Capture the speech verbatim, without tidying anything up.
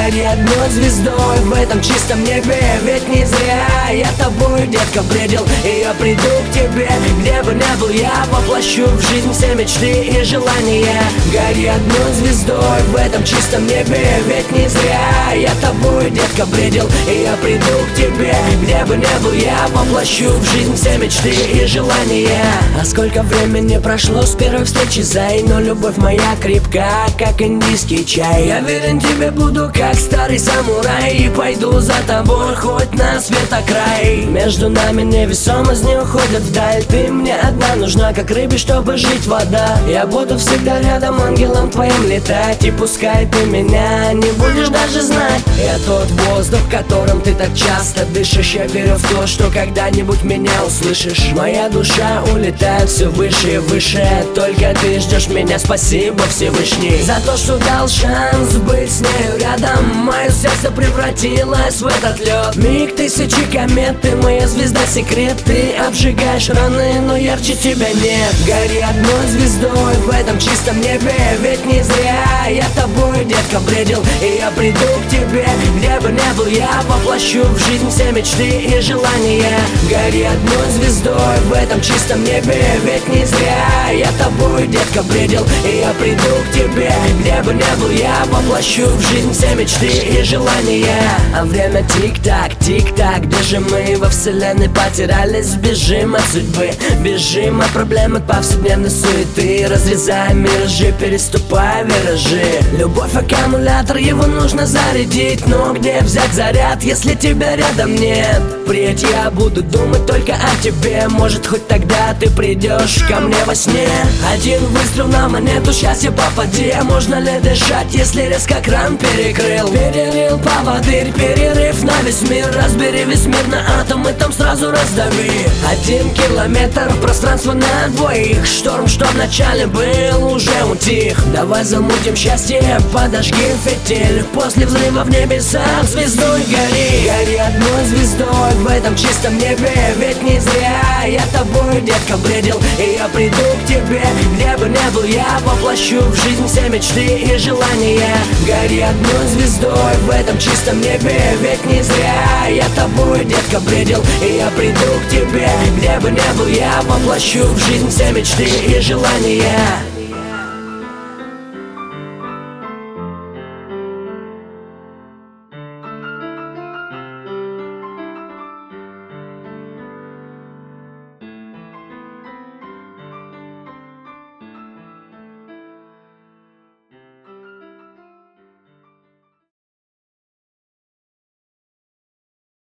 Гори одной звездой в этом чистом небе. Ведь не зря я тобой, детка, бредил. И я приду к тебе, где бы ни был я. Воплощу в жизнь все мечты и желания. Гори одной звездой в этом чистом небе. Ведь не зря я тобой, детка, бредил. И я приду к тебе, где бы ни был я. Воплощу в жизнь все мечты и желания. А сколько времени прошло с первой встречи, Зай, но любовь моя крепка, как индийский чай. Я верен тебе буду, как старый самурай, и пойду за тобой хоть на светокрай. Между нами невесомость не уходит вдаль. Ты мне одна нужна, как рыбе, чтобы жить вода. Я буду всегда рядом, ангелом твоим летать. И пускай ты меня не будешь даже знать. Я тот воздух, которым ты так часто дышишь. Я верю в то, что когда-нибудь меня услышишь. Моя душа улетает все выше и выше. Только ты ждешь меня, спасибо Всевышний за то, что дал шанс быть с нею рядом. Мое сердце превратилось в этот лед. Миг тысячи комет, ты моя звезда, секрет. Ты обжигаешь раны, но ярче тебя нет. Гори одной звездой в этом чистом небе. Ведь не зря я тобой, детка, бредил. И я приду к тебе, где бы ни был я. Воплощу в жизнь все мечты и желания. Гори одной звездой в этом чистом небе. Ведь не зря я тобой, детка, бредил. И я приду к тебе, где бы ни был я. Воплощу в жизнь все мечты и желания. А время тик-так, тик-так. Где же мы во вселенной потерялись? Бежим от судьбы, бежим от проблем, от повседневной суеты. Разрезаем миражи, переступая виражи. Любовь аккумулятор, его нужно зарядить. Но где взять заряд, если тебя рядом нет? Впредь я буду думать только о тебе. Может, хоть тогда ты придешь ко мне во сне. Один выстрел на монету, счастье попади. Можно ли дышать, если резко кран перекрыл? Перерыл поводырь, перерыв на весь мир. Разбери весь мир на атомы, там сразу раздави. Один километр, пространство на двоих. Шторм, что вначале был, уже утих. Давай замутим счастье, подожги фитиль. После взрыва в небесах звездой гори. Гори одной звездой в этом чистом небе. Ведь не зря я тобой, детка, бредил. И я приду к тебе, где бы ни был я. Воплощу в жизнь все мечты и желания. Гори одной звездой в этом чистом небе. Ведь не зря я тобой, детка, бредил. И я приду к тебе, где бы ни был я. Воплощу в жизнь все мечты и желания.